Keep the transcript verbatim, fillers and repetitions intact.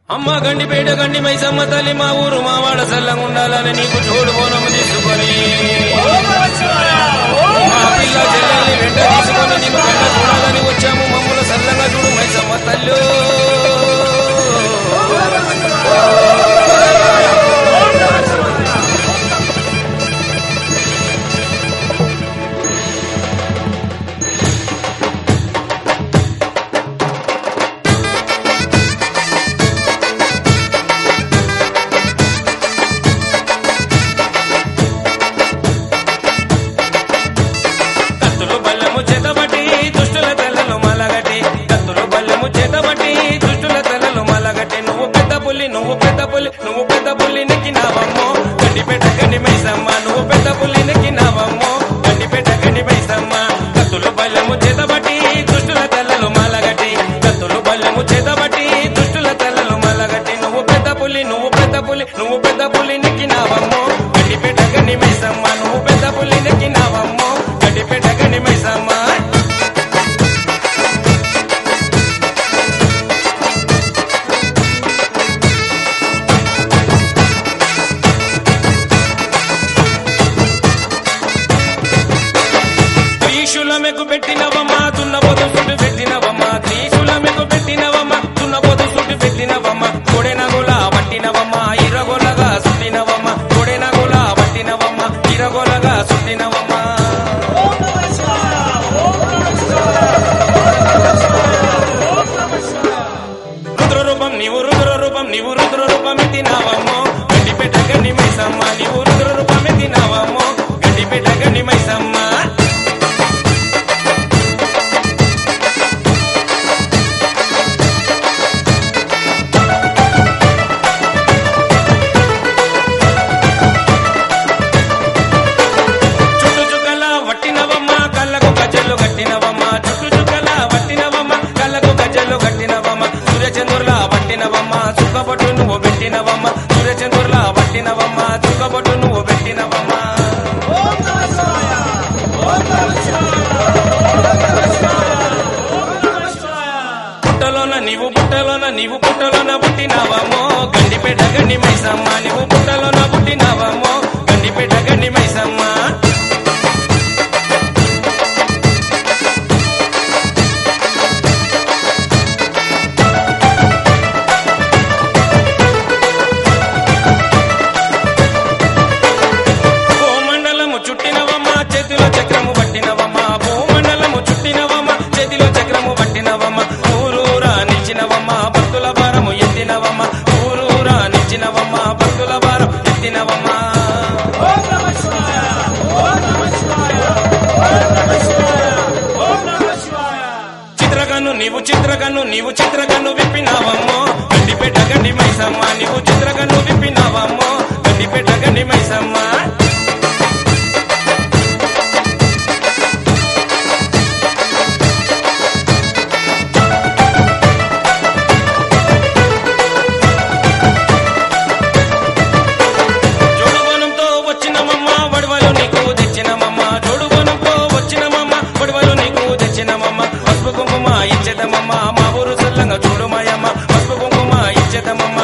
అమ్మ గండిపేట గండి మైసమ్మ తల్లి మా ఊరు మా వాడ సల్లంగా ఉండాలని నీకు తోడు బోనము తీసుకొని మా పిల్ల చెల్లెల్ని వెంట తీసుకొని నీకు వెంట చూడాలని వచ్చాము. మమ్మల్ని సల్లంగా చూడు మైసమ్మ తల్లి. నువ్వు పెద్ద పులి నువ్వు పెద్ద పులి నెక్కినావమ్మో గండిపేట గండి మైసమ్మ. నువ్వు పెద్ద పులి నెక్కినావమ్మో గండిపేట గండి మైసమ్మ. కత్తులు బల్లెము చేతబట్టి దుష్టుల తెల్లలు మలగట్టి కత్తులు బల్లెము చేతబట్టి దుష్టుల తెల్లలు మలగట్టి నువ్వు పెద్ద పులి నువ్వు పెద్ద పులి నువ్వు పెద్ద పులి నెక్కినావమ్మో గండిపేట గండి మైసమ్మ. నువ్వు పెద్ద పులి నెక్కినావమ్మో గండిపేట గండి మైసమ్మ. త్రిశూలమెకు పెట్టినవమ్మా దున్నపోతు సుట్టు పెట్టినవమ్మా త్రిశూలమెకు పెట్టినవమ్మా దున్నపోతు సుట్టు పెట్టినవమ్మా కొడెనగుల పట్టినవమ్మా ఇరగొలగా సుట్టినవమ్మా కొడెనగుల పట్టినవమ్మా ఇరగొలగా సుట్టినవమ్మా. రుద్రరూపం నీవు రుద్రరూపం నీవు రుద్రరూపం ఎత్తినావమ్మో గండిపేట గండి మైసమ్మ. నీవు రుద్రరూపం ఎత్తినావమ్మో గండిపేట గండి మైసమ్మ. సూర్యచంద్రులా పట్టినవమ్మ చుక్కబొట్టు నువ్వు పెట్టినవమ్మ సూర్యచంద్రులా పట్టినవమ్మ చుక్కబొట్టు నువ్వు పెట్టినవమ్మ. పుట్టలోన నీవు పుట్టలోన నీవు పుట్టలోన పుట్టినవమ్మో గండిపేట గండి మైసమ్మ. నీవు పుట్టలోన పుట్టినవమ్మో గండిపేట గండి మైసమ్మ. చేతిలో చక్రము పట్టినవమ్మ భూమండలము చుట్టినవమ్మ చేతిలో చక్రము పట్టినవమ్మ ఊరూరా నిలిచినవమ్మ భక్తుల భారము ఎత్తినవమ్మ ఊరూరా నిలిచినవమ్మ భక్తుల భారం ఎత్తినవమ్మ. చిత్రకన్ను నీవు చిత్రకన్ను నీవు చిత్రకన్ను విప్పినావమ్మో గండిపేట గండి మైసమ్మ. నీవు చిత్రకన్ను విప్పినావమ్మో గండిపేట గండి మైసమ్మ. పసుపు కుంకుమ ఇచ్చేదమమ్మ మా ఊరు సల్లంగా చూడుమాయమ్మ పసుపు కుంకుమ ఇచ్చేదమమ్మ